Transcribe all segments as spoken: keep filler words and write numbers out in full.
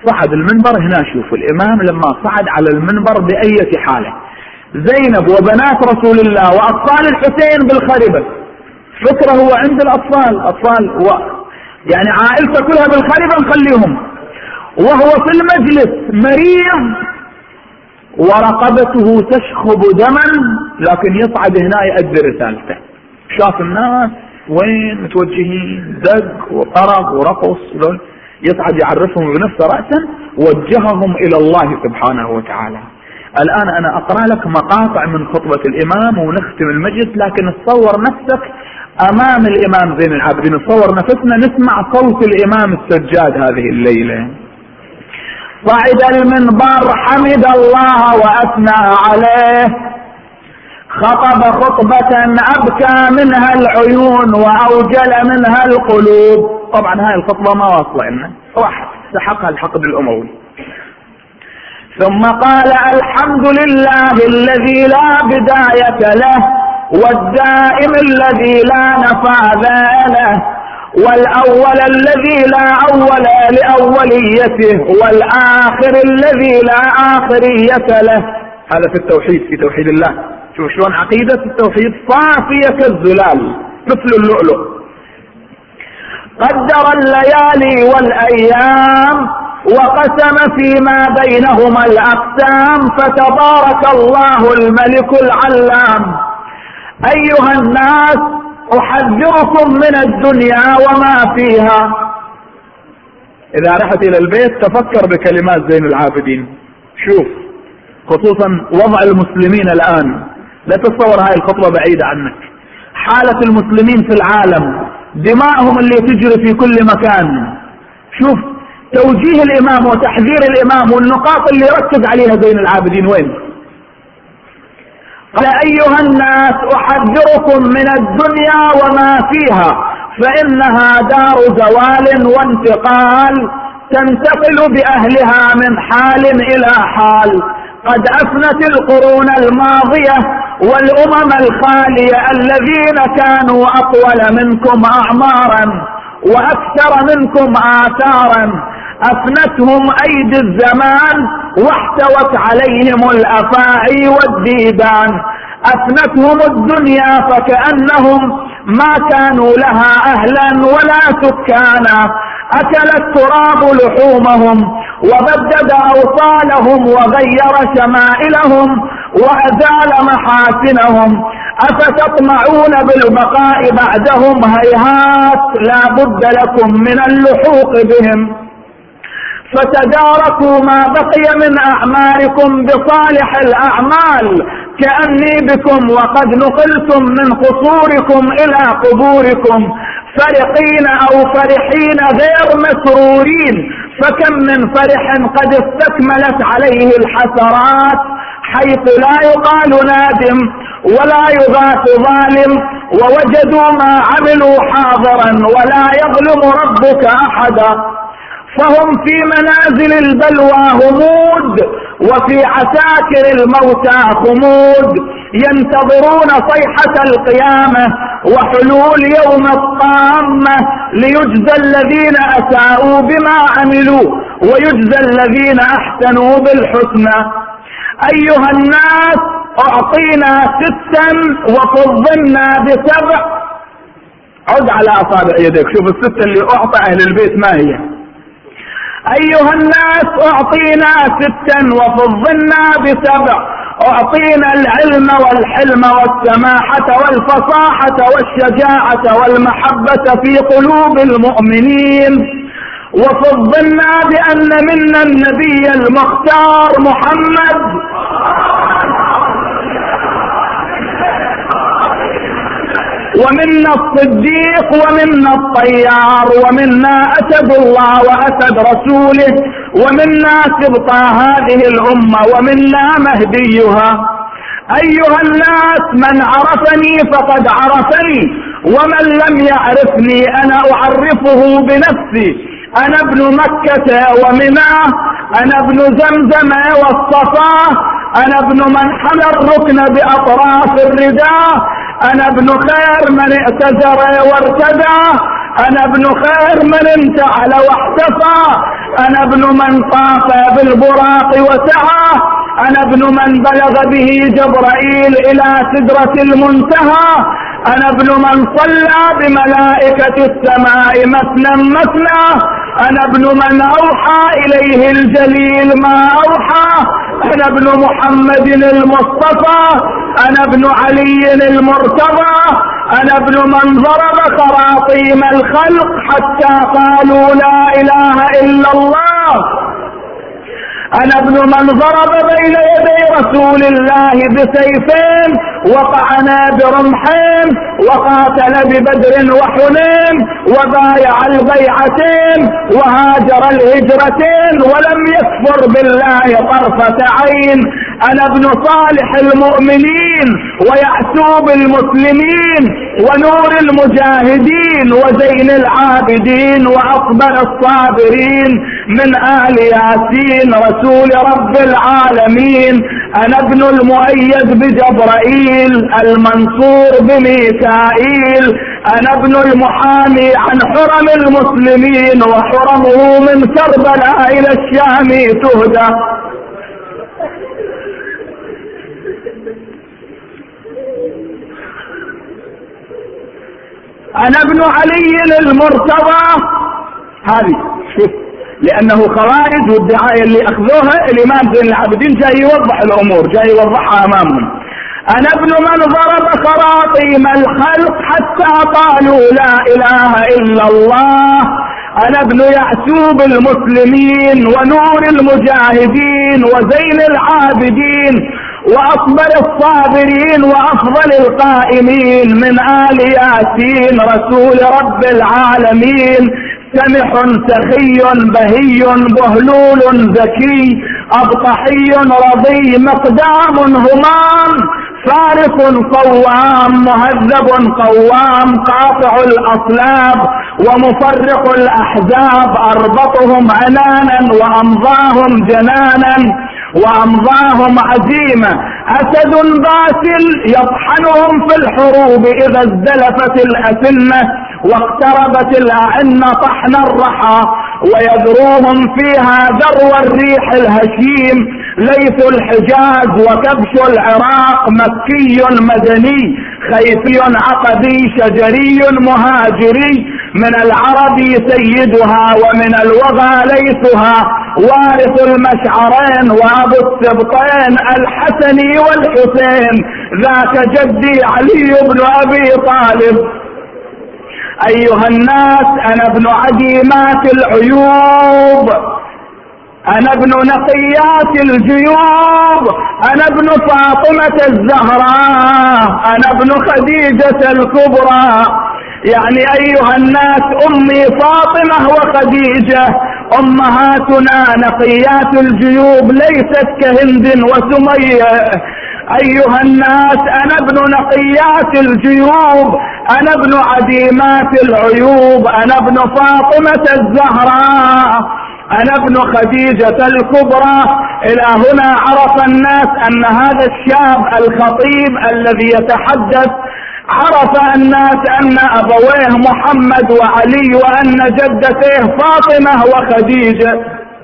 صعد المنبر هنا. شوفوا الإمام لما صعد على المنبر بأية حالة، زينب وبنات رسول الله وأطفال الحسين بالخربة، فكرة هو عند الأطفال أطفال و... يعني عائلته كلها بالخربة نخليهم، وهو في المجلس مريض ورقبته تشخب دما، لكن يصعد هنا يؤدي رسالته. شاف الناس وين متوجهين، دق وطرب ورقص، يصعد يعرفهم بنفسه رأسا، وجههم إلى الله سبحانه وتعالى. الآن أنا أقرأ لك مقاطع من خطبة الإمام ونختم المجلس، لكن تصور نفسك أمام الإمام زين العابدين، تصور نفسنا نسمع صوت الإمام السجاد هذه الليلة. صعد المنبر حمد الله وأثنى عليه، خطب خطبة أبكى منها العيون وأوجل منها القلوب. طبعا هاي الخطبة ما واصلة إنه راح استحقها الحقد الأموي. ثم قال الحمد لله الذي لا بداية له، والدائم الذي لا نفاذ له، والأول الذي لا أول لأوليته، والآخر الذي لا آخرية له. هذا في التوحيد، في توحيد الله. شوف شلون عقيدة التوحيد صافية كالزلال مثل اللؤلؤ. قدر الليالي والأيام وقسم فيما بينهما الأقسام، فتبارك الله الملك العلام. أيها الناس أحذركم من الدنيا وما فيها. إذا رحت إلى البيت تفكر بكلمات زين العابدين. شوف خصوصا وضع المسلمين الآن، لا تتصور هاي الخطوة بعيدة عنك. حالة المسلمين في العالم، دماءهم اللي تجري في كل مكان. شوف توجيه الإمام وتحذير الإمام والنقاط اللي ركز عليها زين العابدين وين. قال أيها الناس أحذركم من الدنيا وما فيها، فإنها دار زوال وانتقال، تنتقل بأهلها من حال إلى حال. قد أفنت القرون الماضية والأمم الخالية الذين كانوا أطول منكم أعمارا وأكثر منكم آثارا، أفنتهم أيدي الزمان واحتوت عليهم الأفاعي والديدان. أفنتهم الدنيا فكأنهم ما كانوا لها أهلا ولا سكانا. أكل التراب لحومهم وبدد أوصالهم وغير شمائلهم وأزال محاسنهم. أفتطمعون بالبقاء بعدهم؟ هيهات لا بد لكم من اللحوق بهم. فتداركوا ما بقي من أعماركم بصالح الأعمال، كأني بكم وقد نقلتم من قصوركم إلى قبوركم، فرحين أو فرحين غير مسرورين. فكم من فرح قد استكملت عليه الحسرات، حيث لا يقال نادم ولا يغاث ظالم، ووجدوا ما عملوا حاضرا ولا يظلم ربك أحدا. فهم في منازل البلوى همود، وفي عساكر الموتى خمود، ينتظرون صيحة القيامة وحلول يوم الطامة، ليجزى الذين أساءوا بما عملوا ويجزى الذين أحسنوا بالحسنى. أيها الناس أعطينا ستا وفضلنا بسبع. عد على أصابع يدك شوف الستة اللي أعطى أهل البيت ما هي. أيها الناس أعطينا ستا وفضلنا بسبع، أعطينا العلم والحلم والسماحة والفصاحة والشجاعة والمحبة في قلوب المؤمنين، وفضلنا بأن منا النبي المختار محمد ومنا الصديق ومنا الطيار ومنا أسد الله وأسد رسوله ومنا سبط هذه الأمة ومنا مهديها. أيها الناس من عرفني فقد عرفني، ومن لم يعرفني أنا أعرفه بنفسي. أنا ابن مكة ومنى، أنا ابن زمزم والصفا، أنا ابن من حمى الركن بأطراف الرداء، أنا ابن خير من ائتزر وارتدى، أنا ابن خير من انتعل واحتفى، أنا ابن من طاف بالبراق وسعى، أنا ابن من بلغ به جبرائيل إلى سدرة المنتهى، أنا ابن من صلى بملائكة السماء مثنى مثنى، أنا ابن من أوحى إليه الجليل ما أوحى، أنا ابن محمد المصطفى، أنا ابن علي المرتضى، أنا ابن من ضرب خراطيم الخلق حتى قالوا لا إله إلا الله، أنا ابن من ضرب بين يدي رسول الله بسيفين وطعن برمحين وقاتل ببدر وحنين وبايع البيعتين وهاجر الهجرتين ولم يكفر بالله طرفة عين، أنا ابن صالح المؤمنين ويعسوب المسلمين ونور المجاهدين وزين العابدين وأفضل الصابرين من آل ياسين رسول رب العالمين، أنا ابن المؤيد بجبرائيل المنصور بميكائيل، أنا ابن المحامي عن حرم المسلمين وحرمه من كربلاء إلى الشام تهدى، أنا ابن علي المرتضى. هذه شوف، لأنه خوارج والدعاية اللي أخذوها الإمام زين العابدين جاي يوضح الأمور، جاي يوضحها أمامهم. أنا ابن من ضرب خراطيم الخلق حتى قالوا لا إله إلا الله، أنا ابن يعسوب المسلمين ونور المجاهدين وزين العابدين وأفضل الصابرين وأفضل القائمين من آل ياسين رسول رب العالمين، سمح سخي بهي بهلول ذكي أبطحي رضي مقدام همام فارق قوام مهذب قوام قاطع الأصلاب ومفرق الأحزاب أربطهم عنانا وأمضاهم جنانا وأمضاهم عزيمة أسد باسل يطحنهم في الحروب إذا ازدلفت الأسنة واقتربت الأعنة طحن الرحى ويذروهم فيها ذرو الريح الهشيم، ليث الحجاز وكبش العراق مكي مدني خيفي عقدي شجري مهاجري، من العرب سيدها ومن الوغى ليثها وارث المشعرين وابو السبطين الحسني والحسين ذاك جدي علي بن ابي طالب. ايها الناس انا ابن عديمات العيوب، انا ابن نقيات الجيوب، انا ابن فاطمة الزهراء، انا ابن خديجة الكبرى. يعني ايها الناس امي فاطمة وخديجة امهاتنا نقيات الجيوب ليست كهند وسمية. ايها الناس انا ابن نقيات الجيوب، انا ابن عديمات العيوب، انا ابن فاطمة الزهراء، انا ابن خديجة الكبرى. الى هنا عرف الناس ان هذا الشاب الخطيب الذي يتحدث عرف الناس ان ابويه محمد وعلي وان جدتيه فاطمة وخديجة،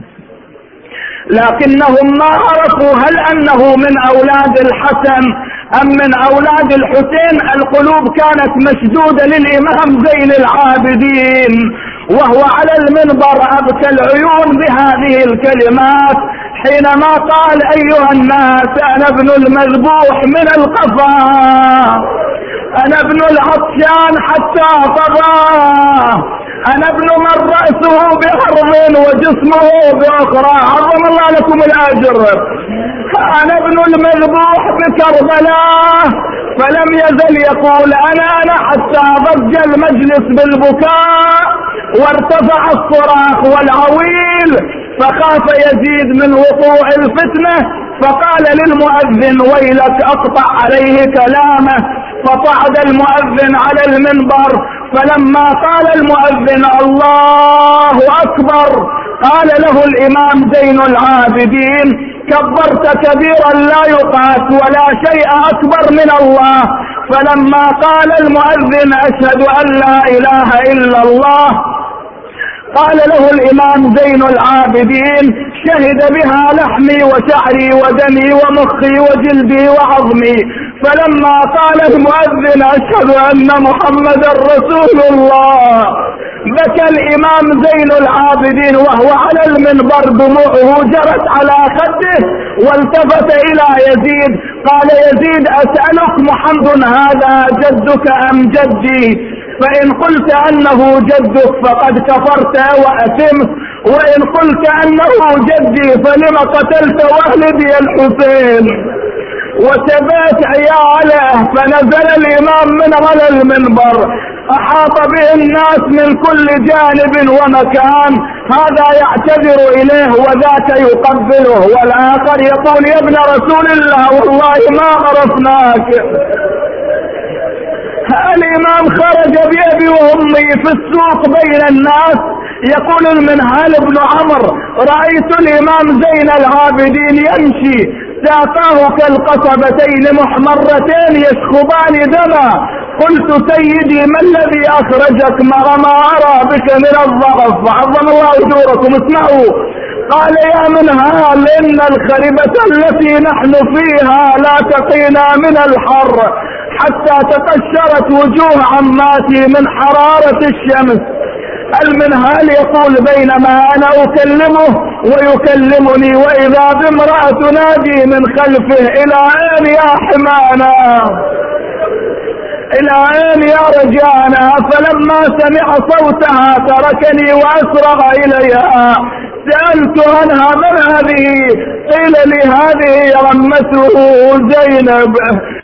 لكنهم ما عرفوا هل انه من اولاد الحسن ام من اولاد الحسين. القلوب كانت مشدودة للامام زين العابدين وهو على المنبر ابكى العيون بهذه الكلمات حينما قال ايها الناس انا ابن المذبوح من القفا، انا ابن العطشان حتى قضى، انا ابن من رأسه بأرض وجسمه بأخرى عظم الله لكم الاجر، انا ابن المذبوح بكربلاء. فلم يزل يقول انا انا حتى ضج المجلس بالبكاء وارتفع الصراخ والعويل، فخاف يزيد من وقوع الفتنة فقال للمؤذن ويلك اقطع عليه كلامه، فصعد المؤذن على المنبر، فلما قال المؤذن الله اكبر قال له الامام زين العابدين كبرت كبيرا لا يقاس ولا شيء اكبر من الله. فلما قال المؤذن اشهد ان لا اله الا الله قال له الإمام زين العابدين: شهد بها لحمي وشعري ودمي ومخي وجلدي وعظمي. فلما قال المؤذن: أشهد أن محمدا رسول الله، بكى الإمام زين العابدين وهو على المنبر، دموعه جرت على خده، والتفت إلى يزيد قال: يزيد أسألك، محمد هذا جدك أم جدي؟ فإن قلت أنه جدك فقد كفرت وأثمت، وإن قلت أنه جدي فلم قتلت والدي الحسين؟ وثبات عياله. فنزل الإمام من على المنبر، أحاط به الناس من كل جانب ومكان، هذا يعتذر إليه وذاك يقبله، والآخر يقول: يا ابن رسول الله والله ما عرفناك. الإمام خرج بأبي وأمي في السوق بين الناس، يقول المنهال بن عمرو: رأيت الإمام زين العابدين يمشي ساقاه كالقصبتين محمرتين يشخبان دما. قلت: سيدي ما الذي أخرجك مع ما أرى بك من الضعف؟ عظم الله أجوركم. اسمعوا. قال: يا منهال، إن الخربة التي نحن فيها لا تقينا من الحر حتى تقشرت وجوه عماتي من حرارة الشمس. المنهال يقول: بينما أنا أكلمه ويكلمني وإذا بامرأة تنادي من خلفه: إلى أين يا حمانا؟ إلى أين يا رجانا؟ فلما سمع صوتها تركني وأسرع إليها. سألت عنها: من هذه؟ قيل لي: هذه عمته زينب.